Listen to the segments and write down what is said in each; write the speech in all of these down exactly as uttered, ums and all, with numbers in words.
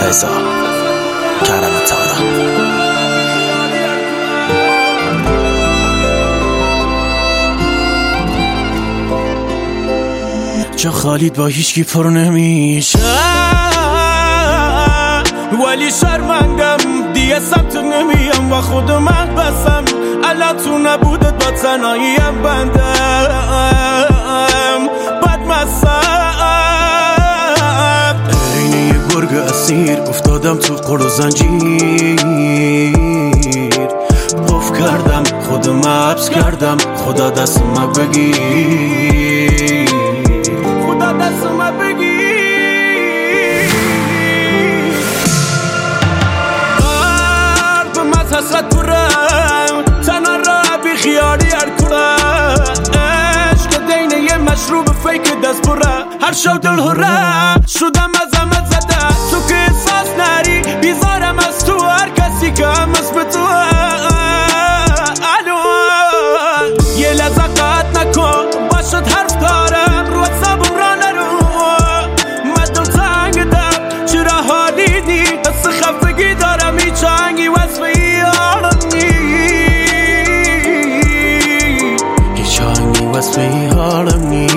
رضا کرم تعالی. جا خالید با هیچکی پر نمیشه، ولی شرمندم دیگه سمت نمیم و خودم بسم. الان تو نبودت با تنهاییم بندم بد مصب. اینه یه گرگ اسیر افتادم تو قل و زنجیر، پف کردم خودم حبس کردم. خدا دست ما بگیر، خدا دست ما بگیر. قلب من حسرت پرم تنها را بی خیالی هر کنم. عشق دینه یه مشروب فیک دست پره، هر شو دل هره شدم از همه زده. تو که احساس نری بیزارم از تو، هر کسی که هم از به تو. یه لحظه قطع نکن باشد حرف دارم رو حسابم را نرو. من دل تنگدم چرا حالی نی، دست خفگی دارم هیچ آهنگی وصفی حالم نی، هیچ آهنگی وصفی حالم نی.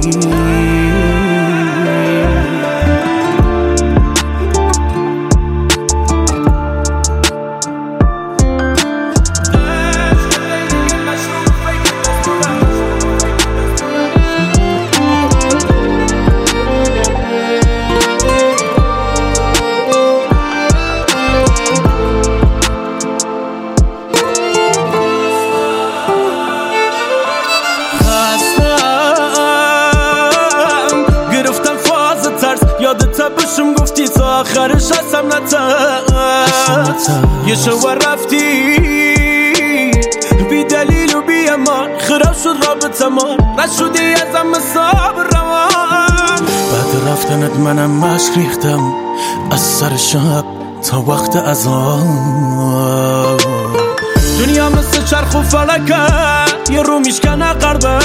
یادت بشم گفتی تا آخرش هستم نترس، یه شو رفتی بی دلیل و بی امان. خراب شد رابطه ما نشدی از همه صبر روان. بعد رفتنت منم مشک ریختم از سر شب تا وقت اذان. دنیا مثل چرخ و فلکه یه رو میشکنه قربه،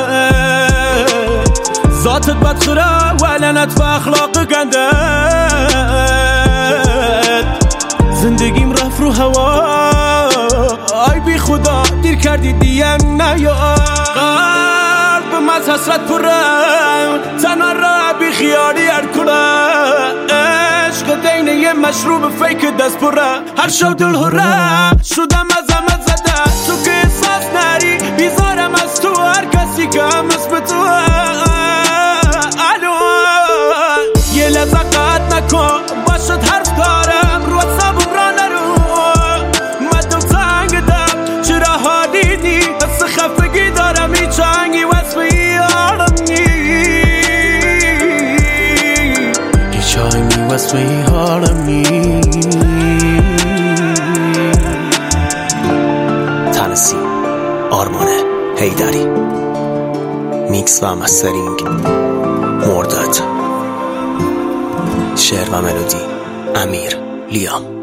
ذاتت بدخوره و لعنت و اخلاق گندت. زندگیم رفت رو هوا آی بی خدا دیر کردی دیم نیا. قلب من حسرت پرم تنها را بی خیالی هر کنه. عشق دینه یه مشروب فیک دست پره، هر شو دل هره شدم از همه زده. تو که احساس نری بیزارم از تو، هر کسی که هم از به تو. یه لحظه قطع نکن باشد حرف دارم رو حسابم را نرو. من دل تنگدم چرا حالی نی، دست خفگی دارم هیچ آهنگی وصفی حالم نی، هیچ آهنگی وصفی حالم نی. تنسی آرمان حیدری، میکس و مسترینگ مرداد، شعر و ملودی امیر لیام.